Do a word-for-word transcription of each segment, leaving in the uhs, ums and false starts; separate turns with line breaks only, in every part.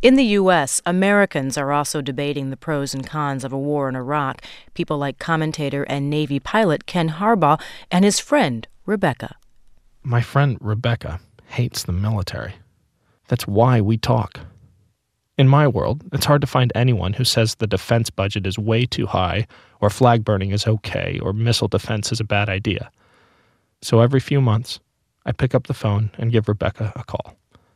In the U S, Americans are also debating the pros and cons of a war in Iraq. People like commentator and Navy pilot Ken Harbaugh and his friend, Rebecca.
My friend Rebecca hates the military. That's why we talk. In my world, it's hard to find anyone who says the defense budget is way too high, or flag burning is okay, or missile defense is a bad idea. So every few months, I pick up the phone and give Rebecca a call.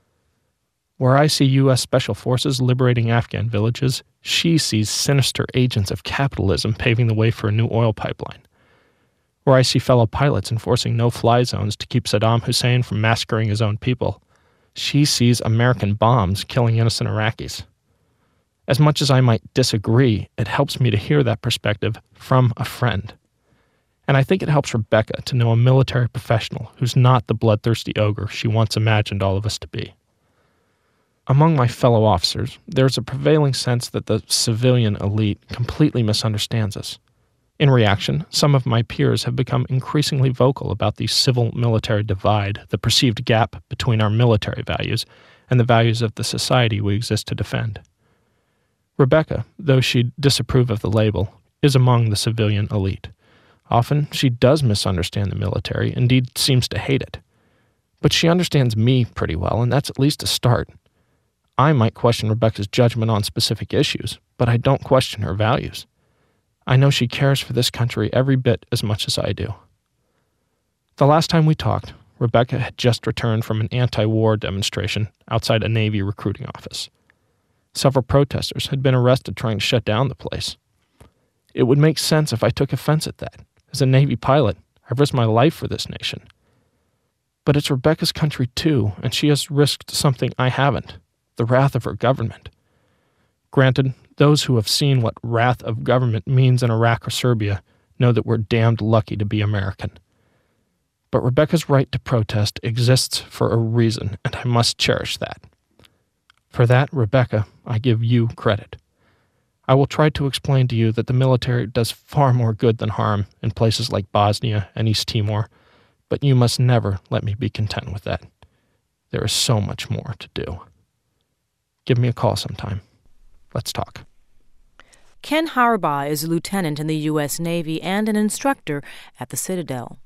Where I see U S Special Forces liberating Afghan villages, she sees sinister agents of capitalism paving the way for a new oil pipeline. Where I see fellow pilots enforcing no-fly zones to keep Saddam Hussein from massacring his own people, she sees American bombs killing innocent Iraqis. As much as I might disagree, it helps me to hear that perspective from a friend. And I think it helps Rebecca to know a military professional who's not the bloodthirsty ogre she once imagined all of us to be. Among my fellow officers, there's a prevailing sense that the civilian elite completely misunderstands us. In reaction, some of my peers have become increasingly vocal about the civil-military divide, the perceived gap between our military values and the values of the society we exist to defend. Rebecca, though she'd disapprove of the label, is among the civilian elite. Often, she does misunderstand the military, indeed seems to hate it. But she understands me pretty well, and that's at least a start. I might question Rebecca's judgment on specific issues, but I don't question her values. I know she cares for this country every bit as much as I do. The last time we talked, Rebecca had just returned from an anti-war demonstration outside a Navy recruiting office. Several protesters had been arrested trying to shut down the place. It would make sense if I took offense at that. As a Navy pilot, I've risked my life for this nation. But it's Rebecca's country too, and she has risked something I haven't. The wrath of her government. Granted, those who have seen what wrath of government means in Iraq or Serbia know that we're damned lucky to be American. But Rebecca's right to protest exists for a reason, and I must cherish that. For that, Rebecca, I give you credit. I will try to explain to you that the military does far more good than harm in places like Bosnia and East Timor, but you must never let me be content with that. There is so much more to do. Give me a call sometime. Let's talk.
Ken Harbaugh is a lieutenant in the U S Navy and an instructor at the Citadel.